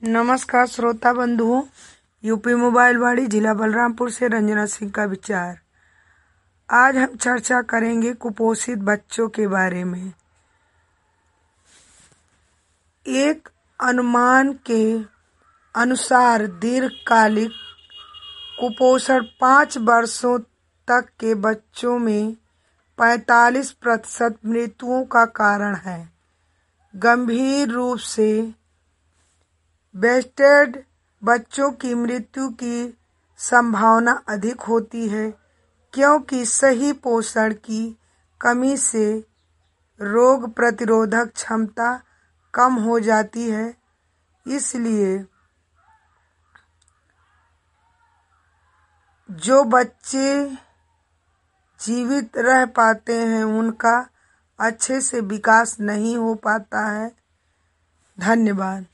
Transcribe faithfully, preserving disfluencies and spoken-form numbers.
नमस्कार श्रोता बंधुओं, यूपी मोबाइल वाड़ी जिला बलरामपुर से रंजना सिंह का विचार। आज हम चर्चा करेंगे कुपोषित बच्चों के बारे में। एक अनुमान के अनुसार दीर्घकालिक कुपोषण पाँच वर्षों तक के बच्चों में पैंतालीस प्रतिशत मृत्युओं का कारण है। गंभीर रूप से ब्रेस्टफीड बच्चों की मृत्यु की संभावना अधिक होती है, क्योंकि सही पोषण की कमी से रोग प्रतिरोधक क्षमता कम हो जाती है। इसलिए जो बच्चे जीवित रह पाते हैं उनका अच्छे से विकास नहीं हो पाता है। धन्यवाद।